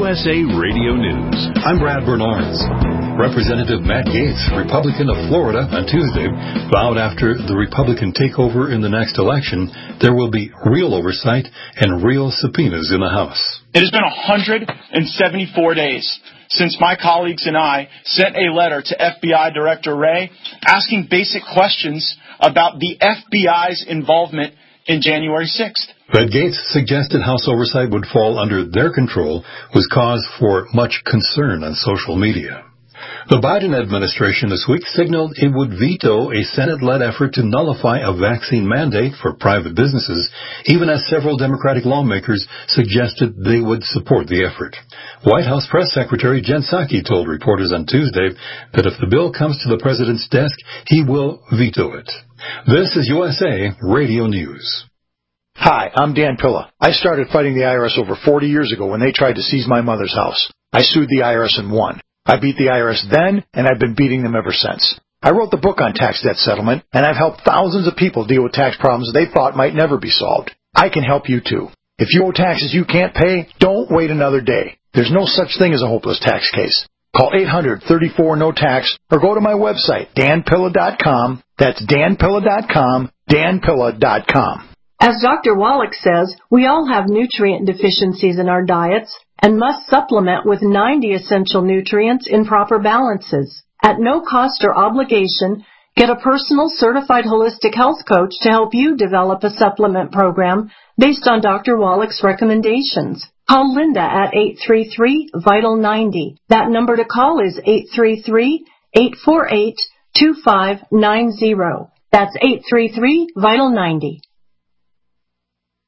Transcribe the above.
USA Radio News. I'm Brad Bernards. Representative Matt Gaetz, Republican of Florida, on Tuesday vowed after the Republican takeover in the next election, there will be real oversight and real subpoenas in the House. It has been 174 days since my colleagues and I sent a letter to FBI Director Wray asking basic questions about the FBI's involvement in January 6th. That Gaetz suggested House oversight would fall under their control was cause for much concern on social media. The Biden administration this week signaled it would veto a Senate-led effort to nullify a vaccine mandate for private businesses, even as several Democratic lawmakers suggested they would support the effort. White House Press Secretary Jen Psaki told reporters on Tuesday that if the bill comes to the president's desk, he will veto it. This is USA Radio News. Hi, I'm Dan Pilla. I started fighting the IRS over 40 years ago when they tried to seize my mother's house. I sued the IRS and won. I beat the IRS then, and I've been beating them ever since. I wrote the book on tax debt settlement, and I've helped thousands of people deal with tax problems they thought might never be solved. I can help you too. If you owe taxes you can't pay, don't wait another day. There's no such thing as a hopeless tax case. Call 800-34-NO-TAX or go to my website, danpilla.com. That's danpilla.com, danpilla.com. As Dr. Wallach says, we all have nutrient deficiencies in our diets and must supplement with 90 essential nutrients in proper balances. At no cost or obligation, get a personal certified holistic health coach to help you develop a supplement program based on Dr. Wallach's recommendations. Call Linda at 833-VITAL-90. That number to call is 833-848-2590. That's 833-VITAL-90.